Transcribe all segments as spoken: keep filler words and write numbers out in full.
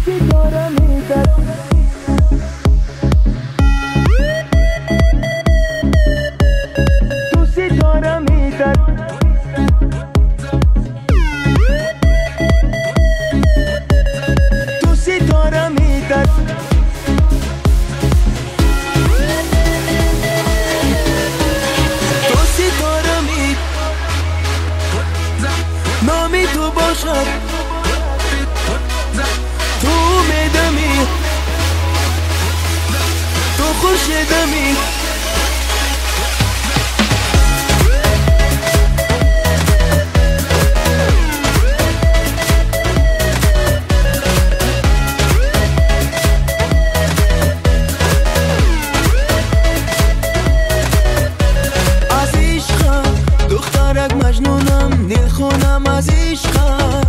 نامی تو باشد تو میدمی تو خورشیدمی از عشقم دخترک مجنونم دلخونم از عشقم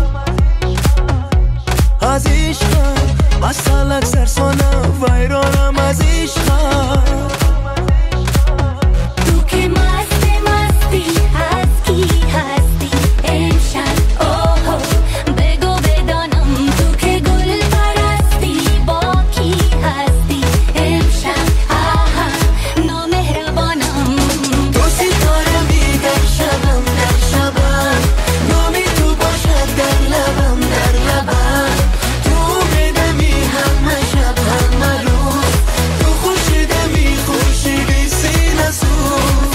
از عشقم اصلک سرسانم ویرانم از عشقم تو که مست مستی از کی هستی امشب اوه بگو بدانم تو که گل پرستی با کی هستی امشب آها نامهربانم تو ستاره می در شبم در شبم نامی تو باشد در لبم در لبم تو بدمی همه شب همه روز تو خورشیدمی خورشیدی سینه سوز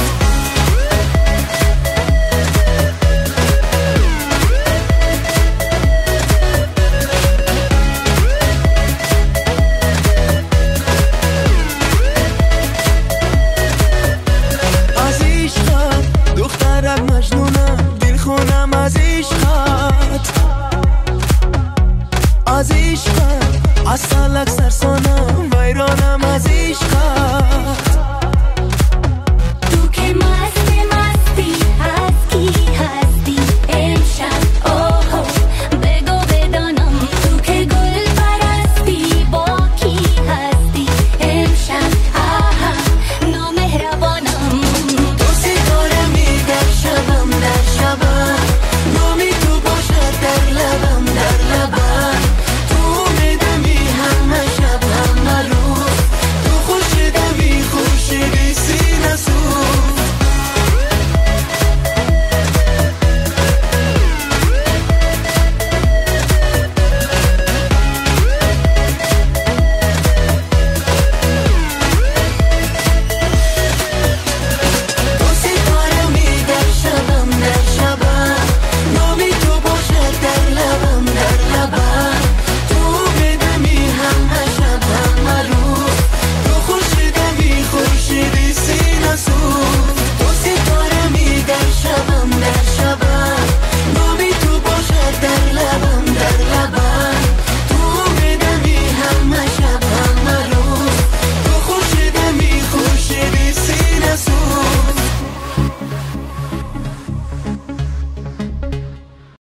از عشقت دخترک مجنونم دلخونم از عشقت از عشقت اصلک سرسانم ویرانم از عشقت